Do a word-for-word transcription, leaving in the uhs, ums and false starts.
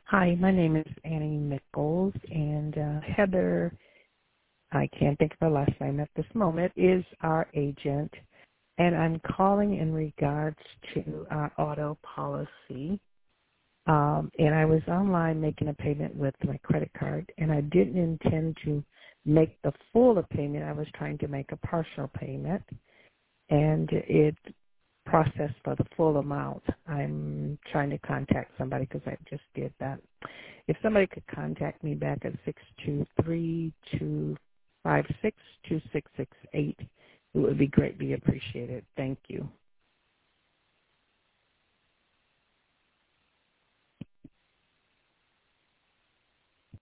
Hi, my name is Annie Nichols, and uh, Heather, I can't think of her last name at this moment, is our agent, and I'm calling in regards to our auto policy. Um, and I was online making a payment with my credit card, and I didn't intend to make the full payment. I was trying to make a partial payment, and it processed for the full amount. I'm trying to contact somebody because I just did that. If somebody could contact me back at six two three, two five six, two six six eight, it would be greatly appreciated. Thank you.